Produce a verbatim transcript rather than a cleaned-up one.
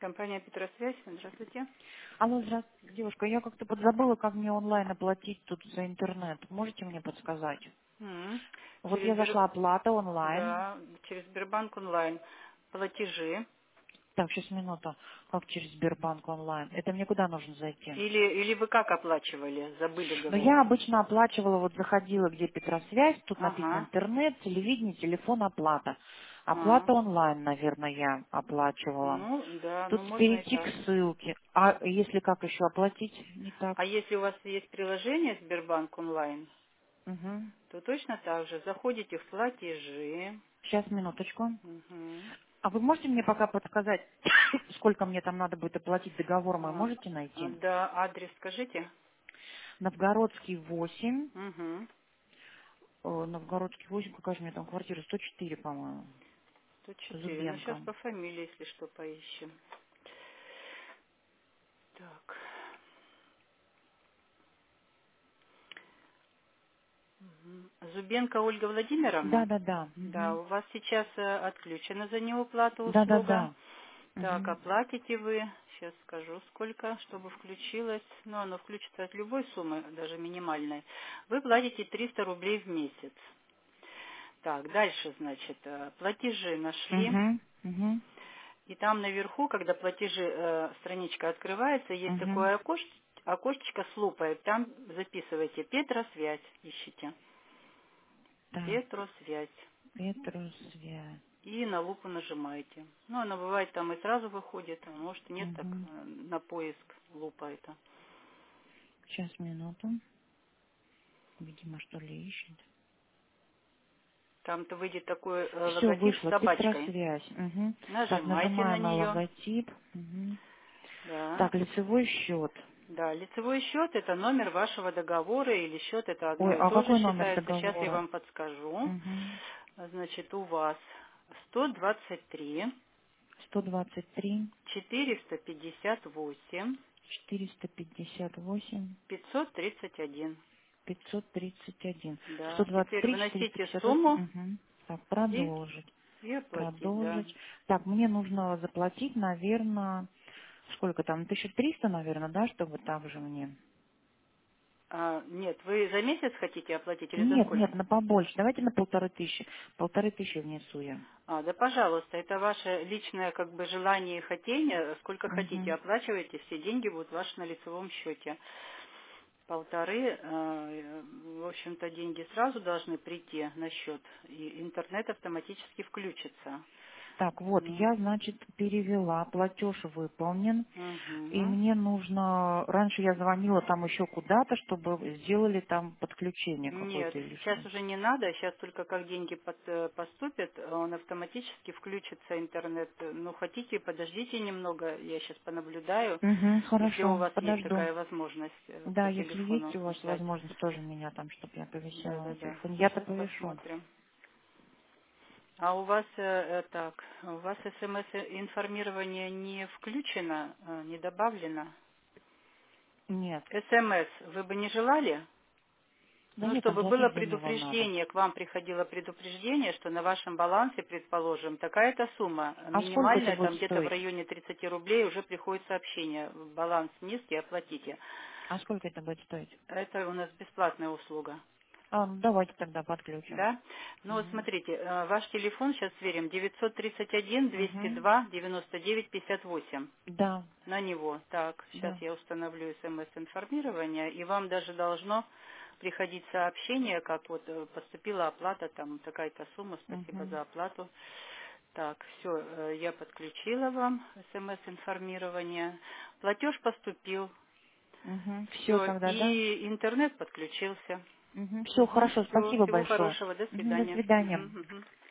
Компания Петросвязь. Здравствуйте. Алло, здравствуйте, девушка. Я как-то подзабыла, как мне онлайн оплатить тут за интернет. Можете мне подсказать? М. Вот Через я Сбер... зашла оплата онлайн. Да, через Сбербанк онлайн. Платежи. Так, сейчас минуту. Как через Сбербанк онлайн? Это мне куда нужно зайти? Или, или вы как оплачивали? Забыли, Но говорю. я обычно оплачивала, вот заходила, где Петросвязь, тут написано Ага. интернет, телевидение, телефон, оплата. А. Оплата онлайн, наверное, я оплачивала. Ну, да, ну Тут можно и перейти так. к ссылке. А если как еще оплатить? Не так. А если у вас есть приложение Сбербанк онлайн, Угу. то точно так же. Заходите в платежи. Сейчас, минуточку. Угу. А вы можете мне пока подсказать, сколько мне там надо будет оплатить договор, мой А, можете найти? да, адрес скажите. Новгородский восемь. Угу. О, Новгородский восемь, какая же у меня там квартира? сто четыре, по-моему. сто четыре. Ну, сейчас Зубенко. по фамилии, если что, поищем. Так. Мгм. Зубенко Ольга Владимировна? Да-да-да. Да, Мгм. у вас сейчас э, отключена за неуплату услуга. Да-да-да. Так, Мгм. оплатите вы, сейчас скажу сколько, чтобы включилось. Ну, оно включится от любой суммы, даже минимальной. Вы платите триста рублей в месяц. Так, дальше, значит, э, платежи нашли. Мгм. Мгм. И там наверху, когда платежи, э, страничка открывается, есть Мгм. такое окош- окошечко с лупой. Там записывайте Петросвязь, ищите. Так, Петросвязь. Петросвязь. И на лупу нажимаете. Ну, она бывает там и сразу выходит, а может нет, так Мгм. э, на поиск лупа это. Сейчас, минуту. Видимо, что ли ищет. Там-то выйдет такой э, Все, логотип с вышло. собачкой. Петросвязь. Мгм. Так, Нажимайте на нажимаем на нее. логотип. Мгм. Да. Так, лицевой счет. Да, лицевой счет это номер вашего договора или счет это одно Ой, и а то же какой номер считается. Сейчас я договора? вам подскажу. Угу. Значит, у вас сто двадцать три сто двадцать три, четыреста пятьдесят восемь четыреста пятьдесят восемь, пятьсот тридцать один. пятьсот тридцать один. сто Да, двадцать теперь три, четыреста вносите пятьдесят восемь. сумму Угу. Так, и, продолжить. и оплатить, да. Продолжить. Так, мне нужно заплатить, наверное, сколько там, тысяча триста, наверное, да, чтобы так же мне. А, нет, вы за месяц хотите оплатить или за Нет, сколько? нет, на побольше. Давайте на полторы тысячи. Полторы тысячи внесу я. А, да, пожалуйста, это ваше личное как бы желание и хотение. Сколько хотите, Угу. оплачивайте, все деньги будут ваши на лицевом счете. Полторы, э, в общем-то, деньги сразу должны прийти на счет, и интернет автоматически включится. Так, вот, Ну, я, значит, перевела, платеж выполнен, и угу. мне нужно, раньше я звонила там еще куда-то, чтобы сделали там подключение Нет, какое-то или сейчас что. уже не надо, сейчас только как деньги под- э, поступят, он автоматически включится интернет. Ну, хотите, подождите немного, я сейчас понаблюдаю, Угу, если у хорошо, вас есть подожду. такая возможность э, Да, по если есть телефону у вас ждать. возможность тоже меня там, чтобы я повисела на Да-да-да, телефоне, я-то сейчас повешу. посмотрим. А у вас, э, э, так, у вас смс-информирование не включено, э, не добавлено? Нет, СМС вы бы не желали? да Ну, нет, там чтобы было платить за него надо. предупреждение, к вам приходило предупреждение, что на вашем балансе, предположим, такая-то сумма, А сколько это минимальная, будет там где-то в стоить? районе тридцати рублей, уже приходит сообщение, баланс низкий, оплатите. А сколько это будет стоить? Это у нас бесплатная услуга. А, ну, давайте тогда подключим. Да? Ну вот Угу. смотрите, э, ваш телефон сейчас сверим, девятьсот тридцать один двести Угу. два девяносто девять пятьдесят восемь. Да, На него. Так, сейчас да. я установлю смс-информирование, и вам даже должно приходить сообщение, как вот э, поступила оплата, там такая-то сумма, спасибо Угу. за оплату. Так, все, я подключила вам смс-информирование. Платеж поступил. Угу. Все Все, тогда, да? и интернет подключился. Все, хорошо, Все, спасибо всего большое. хорошего, до Мгм, до свидания. свидания. Мгм, мгм.